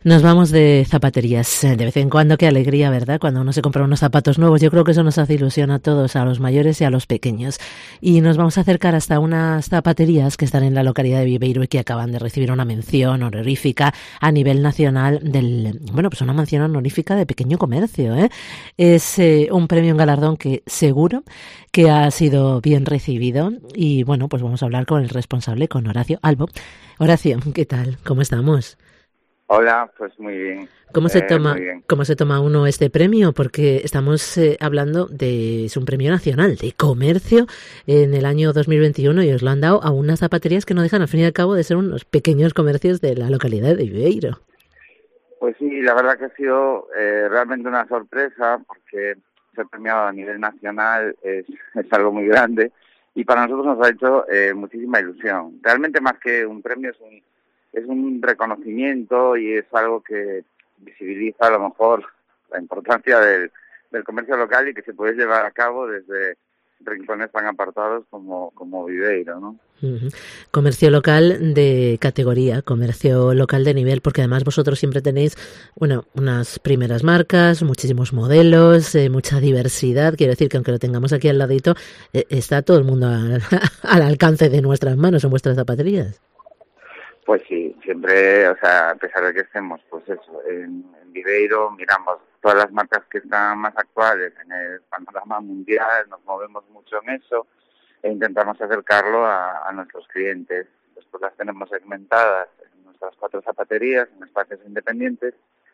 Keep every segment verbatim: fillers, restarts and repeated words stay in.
Nos vamos de zapaterías. De vez en cuando, qué alegría, ¿verdad? Cuando uno se compra unos zapatos nuevos. Yo creo que eso nos hace ilusión a todos, a los mayores y a los pequeños. Y nos vamos a acercar hasta unas zapaterías que están en la localidad de Viveiro y que acaban de recibir una mención honorífica a nivel nacional del, bueno, pues una mención honorífica de pequeño comercio, ¿eh? Es eh, un premio, un galardón que seguro que ha sido bien recibido. Y bueno, pues vamos a hablar con el responsable, con Horacio Albo. Horacio, ¿qué tal? ¿Cómo estamos? Hola, pues muy bien. ¿Cómo se Eh, toma, muy bien. cómo se toma uno este premio? Porque estamos eh, hablando de, es un premio nacional de comercio en el año dos mil veintiuno y os lo han dado a unas zapaterías que no dejan al fin y al cabo de ser unos pequeños comercios de la localidad de Viveiro. Pues sí, la verdad que ha sido eh, realmente una sorpresa porque ser premiado a nivel nacional es, es algo muy grande y para nosotros nos ha hecho eh, muchísima ilusión. Realmente más que un premio es un, es un reconocimiento y es algo que visibiliza a lo mejor la importancia del, del comercio local y que se puede llevar a cabo desde rincones tan apartados como, como Viveiro, ¿no? Uh-huh. Comercio local de categoría, comercio local de nivel, porque además vosotros siempre tenéis, bueno, unas primeras marcas, muchísimos modelos, eh, mucha diversidad. Quiero decir que aunque lo tengamos aquí al ladito, eh, está todo el mundo al, al alcance de nuestras manos en vuestras zapaterías. Pues sí, siempre, o sea, a pesar de que estemos, pues eso, en, en Viveiro, miramos todas las marcas que están más actuales en el panorama mundial, nos movemos mucho en eso e intentamos acercarlo a, a nuestros clientes. Después las tenemos segmentadas en nuestras cuatro zapaterías, en espacios independientes,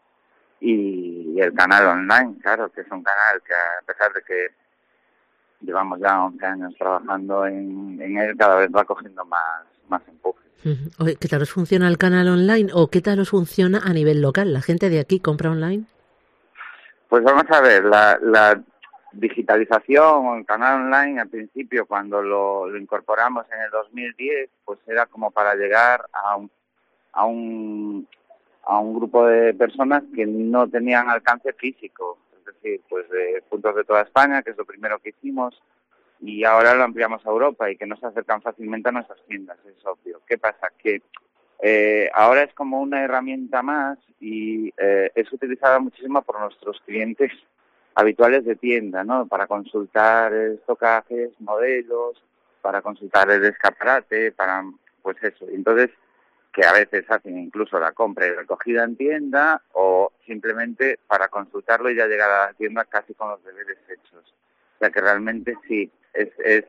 y, y el canal online, claro, que es un canal que a pesar de que llevamos ya once años trabajando en, en él, cada vez va cogiendo más, más empuje. Oye, ¿qué tal os funciona el canal online o qué tal os funciona a nivel local? ¿La gente de aquí compra online? Pues vamos a ver, la, la digitalización o el canal online al principio cuando lo, lo incorporamos en el dos mil diez, pues era como para llegar a un, a un a un grupo de personas que no tenían alcance físico, es decir, pues de puntos de toda España, que es lo primero que hicimos, y ahora lo ampliamos a Europa y que no se acercan fácilmente a nuestras tiendas, es obvio. ¿Qué pasa? Que eh, ahora es como una herramienta más y eh, es utilizada muchísimo por nuestros clientes habituales de tienda, ¿no? Para consultar estocajes, modelos, para consultar el escaparate, para, pues eso. Entonces, que a veces hacen incluso la compra y recogida en tienda o simplemente para consultarlo y ya llegar a la tienda casi con los deberes hechos. O sea que realmente sí, es, es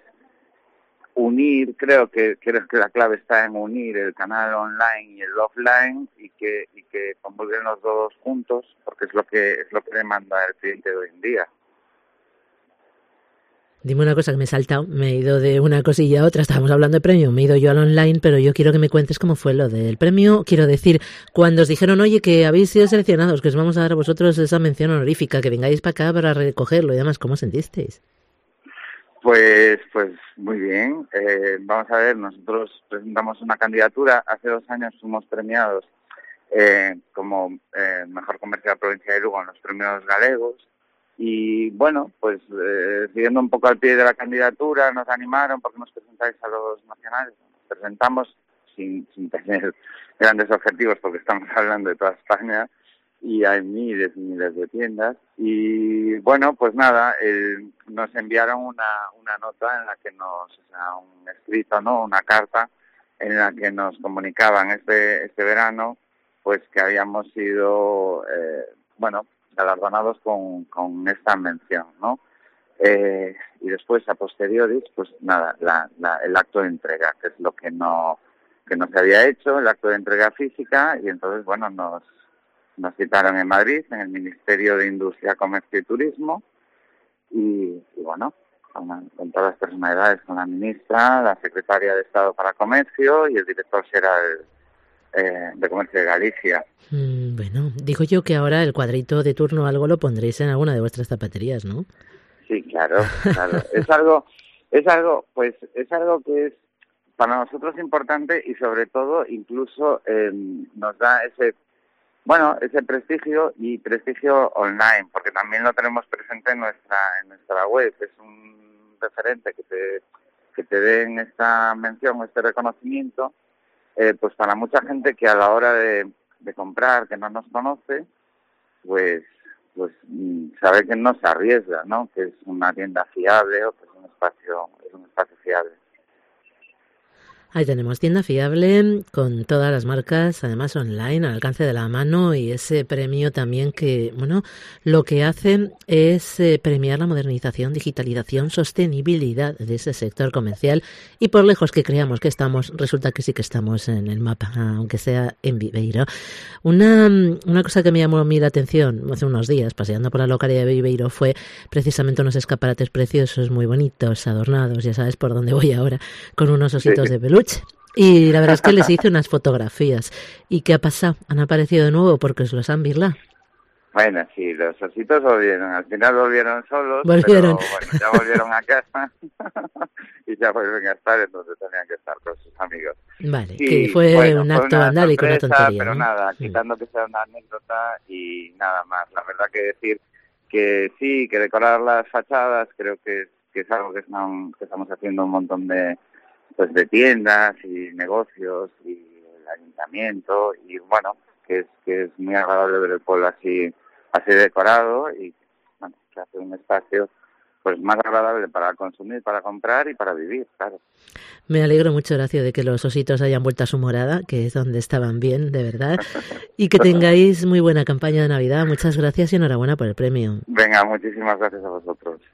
unir, creo que creo que la clave está en unir el canal online y el offline y que y que convulguen los dos juntos porque es lo que es lo que demanda el cliente de hoy en día. Dime una cosa que me he saltado, me he ido de una cosilla a otra, estábamos hablando de premio, me he ido yo al online, pero yo quiero que me cuentes cómo fue lo del premio. Quiero decir, cuando os dijeron, oye, que habéis sido seleccionados, que os vamos a dar a vosotros esa mención honorífica, que vengáis para acá para recogerlo y demás, ¿cómo sentisteis? Pues pues muy bien. Eh, vamos a ver, nosotros presentamos una candidatura, hace dos años fuimos premiados eh, como eh, mejor comercio de la provincia de Lugo en los premios galegos. Y bueno, pues eh, siguiendo un poco al pie de la candidatura, nos animaron porque nos presentáis a los nacionales. Nos presentamos sin, sin tener grandes objetivos porque estamos hablando de toda España y hay miles y miles de tiendas. Y bueno, pues nada, eh, nos enviaron una, una nota en la que nos, o sea, un escrito, ¿no? Una carta en la que nos comunicaban este, este verano pues que habíamos sido, eh, bueno, galardonados con, con esta mención, ¿no? Eh, y después, a posteriori, pues nada, la, la, el acto de entrega, que es lo que no que no se había hecho, el acto de entrega física, y entonces, bueno, nos, nos citaron en Madrid, en el Ministerio de Industria, Comercio y Turismo, y, y bueno, con, la, con todas las personalidades, con la ministra, la secretaria de Estado para Comercio y el director general eh, de Comercio de Galicia. Mm, bueno, digo yo que ahora el cuadrito de turno o algo lo pondréis en alguna de vuestras zapaterías, ¿no? Sí, claro, claro. Es algo, es algo, pues, es algo que es para nosotros importante y sobre todo incluso eh, nos da ese, bueno, ese prestigio y prestigio online, porque también lo tenemos presente en nuestra, en nuestra web. Es un referente que te, que te den esta mención, este reconocimiento, eh, pues para mucha gente que a la hora de de comprar, que no nos conoce, pues pues sabe que no se arriesga, ¿no? Que es una tienda fiable o que es un espacio, es un espacio fiable. Ahí tenemos tienda fiable con todas las marcas, además online, al alcance de la mano, y ese premio también que, bueno, lo que hace es eh, premiar la modernización, digitalización, sostenibilidad de ese sector comercial, y por lejos que creamos que estamos, resulta que sí que estamos en el mapa, aunque sea en Viveiro. Una, una cosa que me llamó a mí la atención hace unos días, paseando por la localidad de Viveiro, fue precisamente unos escaparates preciosos, muy bonitos, adornados, ya sabes por dónde voy ahora, con unos ositos Sí. de peluche. Y la verdad es que les hice unas fotografías. ¿Y qué ha pasado? ¿Han aparecido de nuevo porque os los han birlado? Bueno, sí, los ositos volvieron. Al final volvieron solos, Volvieron. pero bueno, ya volvieron a casa y ya vuelven a estar, entonces tenían que estar con sus amigos. Vale, Sí, que fue bueno, un fue acto una vandálico, una sorpresa, tontería, pero ¿no? nada, Mm. quitando que sea una anécdota y nada más. La verdad que decir que sí, que decorar las fachadas creo que, que es algo que, están, que estamos haciendo un montón de pues de tiendas y negocios y el ayuntamiento, y bueno, que es que es muy agradable ver el pueblo así así decorado y bueno, que hace un espacio pues más agradable para consumir, para comprar y para vivir, claro. Me alegro mucho, Horacio, de que los ositos hayan vuelto a su morada, que es donde estaban bien, de verdad, y que tengáis muy buena campaña de Navidad. Muchas gracias y enhorabuena por el premio. Venga, muchísimas gracias a vosotros.